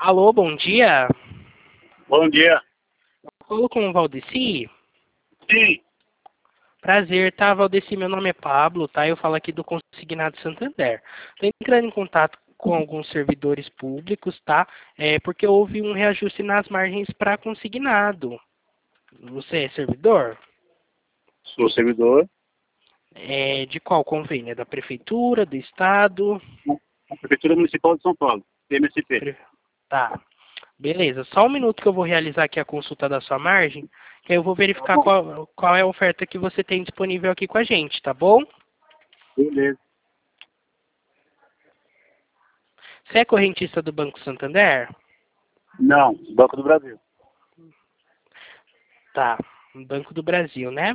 Alô, bom dia. Bom dia. Falo com o Valdeci. Sim, Prazer, tá, Valdeci? Meu nome é Pablo, tá? Eu falo aqui do Consignado Santander. Tô entrando em contato com alguns servidores públicos, tá? Porque houve um reajuste nas margens para consignado. Você é servidor? sou servidor De qual convênio? É da Prefeitura, do Estado? da Prefeitura Municipal de São Paulo, PMSP. Tá, beleza. Só um minuto que eu vou realizar aqui a consulta da sua margem, que aí eu vou Tá verificar bom. qual é a oferta que você tem disponível aqui com a gente, tá bom? Beleza. Você é correntista do Banco Santander? Não, Banco do Brasil. Tá, Banco do Brasil, né?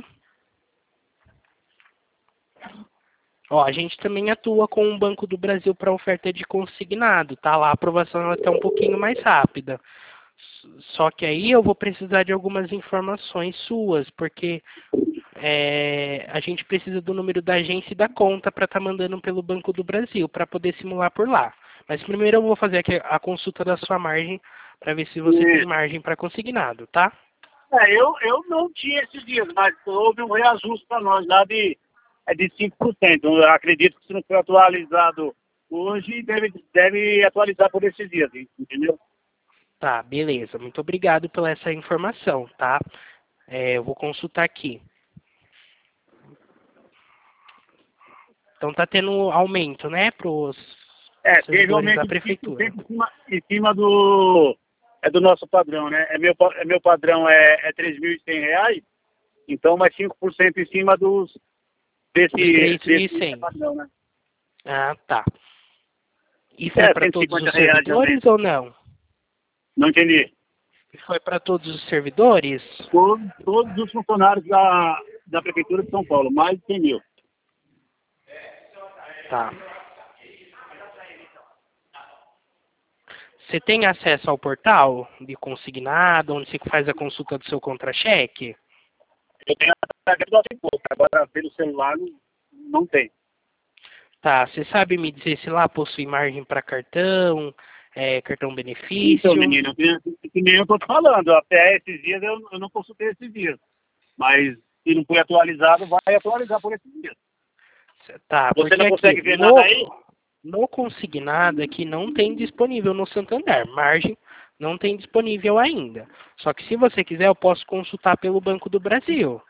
Ó, a gente também atua com o Banco do Brasil para oferta de consignado, tá? Lá a aprovação ela está um pouquinho mais rápida. Só que aí eu vou precisar de algumas informações suas, porque a gente precisa do número da agência e da conta para estar mandando pelo Banco do Brasil, para poder simular por lá. Mas primeiro eu vou fazer aqui a consulta da sua margem, para ver se você tem Isso. margem para consignado, tá? Eu não tinha esses dias, mas houve um reajuste para nós lá de 5%. Eu acredito que se não for atualizado hoje, deve atualizar por esses dias, entendeu? Tá, beleza. Muito obrigado pela essa informação, tá? Eu vou consultar aqui. Então tá tendo aumento, né, para os Teve um servidores da aumento de prefeitura. 5% em cima do nosso padrão, né? Meu padrão é R$ 3.100, então mais 5% em cima Os três mil e desse cem. padrão, né? Ah, tá. E foi para todos os R$ 150 de servidores aumento. ou não? Não entendi. Foi para todos os servidores? Todos os funcionários da Prefeitura de São Paulo, mais de 100 mil. Tá. Você tem acesso ao portal de consignado, onde você faz a consulta do seu contra-cheque? Eu tenho até do pouco, agora pelo celular não tem. Tá. Você sabe me dizer se lá possui margem para cartão, cartão Então, benefício? menino, que nem eu estou te falando, até esses dias eu não consultei esses dias. Mas se não foi atualizado, vai atualizar por esses dias. Tá, Você porque não aqui consegue ver nada aí? no consignado aqui não tem disponível no Santander. Margem não tem disponível ainda. Só que se você quiser, eu posso consultar pelo Banco do Brasil.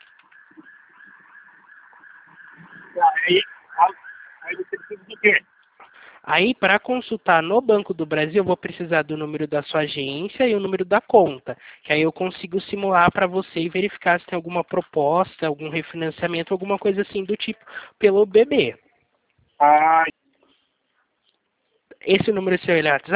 Aí, aí você precisa do quê? Aí, para consultar no Banco do Brasil, eu vou precisar do número da sua agência e o número da conta. Que aí eu consigo simular para você e verificar se tem alguma proposta, algum refinanciamento, alguma coisa assim do tipo pelo BB. Ah, Esse número seu, ele é WhatsApp?